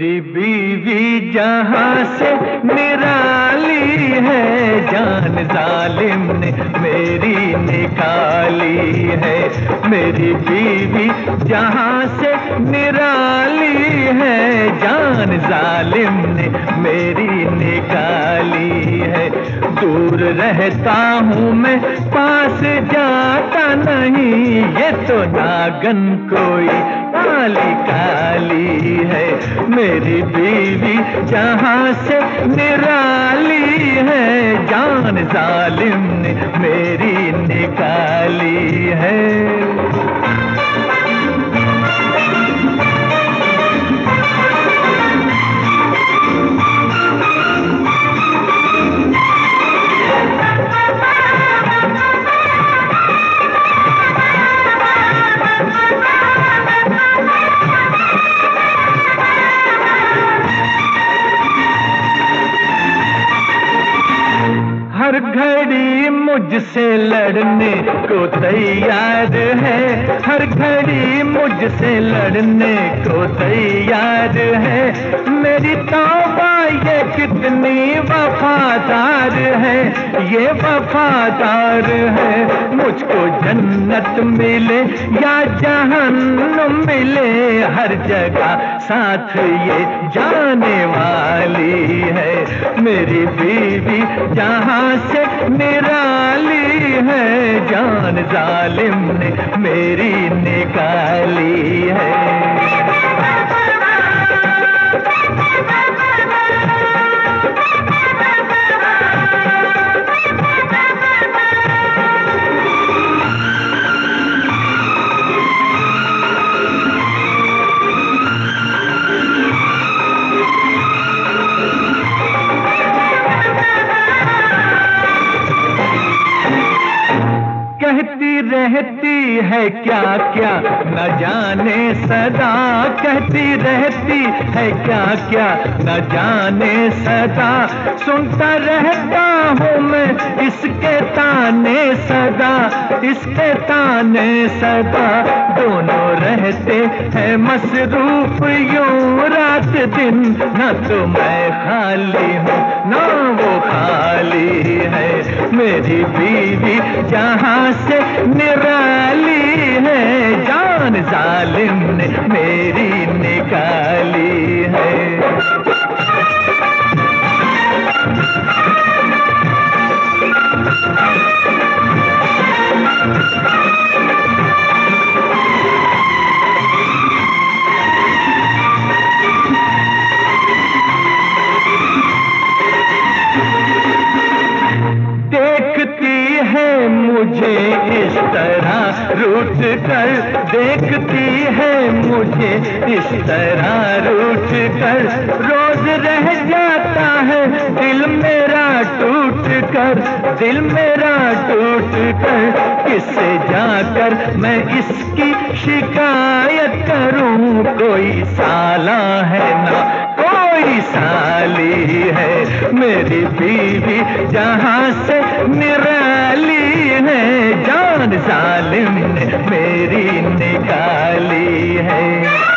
मेरी बीवी जहां से निराली है, जान जालिम ने मेरी निकाली है। मेरी बीवी जहां से निराली है, जान जालिम ने मेरी निकाली है। दूर रहता हूँ मैं, पास जाता नहीं, ये तो नागन कोई काली काली है। मेरी बीवी जहां से निराली है, जान जालिम ने मेरी निकाली है। हर घड़ी मुझसे लड़ने को तैयार है, हर घड़ी मुझसे लड़ने को तैयार है। मेरी तौबा ये कितनी वफादार है, ये वफादार है। मुझको जन्नत मिले या जहन्नुम मिले, हर जगह साथ ये जाने वाली है। मेरी बीवी जहां से निराली है, जान जालिम ने मेरी निकाली है। कहती रहती है क्या क्या न जाने सदा, कहती रहती है क्या क्या न जाने सदा। सुनता रहता हूँ मैं इसके ताने सदा, इसके ताने सदा। दोनों रहते हैं मसरूफ यूं रात दिन, न तो मैं खाली हूँ ना वो खाली है। मेरी बीवी जहां से निराली है, जान जालिम ने मेरी निकाली है। मुझे इस तरह रूठ कर, देखती है मुझे इस तरह रूठ कर। रोज रह जाता है दिल मेरा टूट कर, दिल मेरा टूट कर। किससे जाकर मैं इसकी शिकायत करूं, कोई साला है ना कोई साली है। मेरी बीवी जहां से निराली है, जान जालिम ने मेरी निकाली है।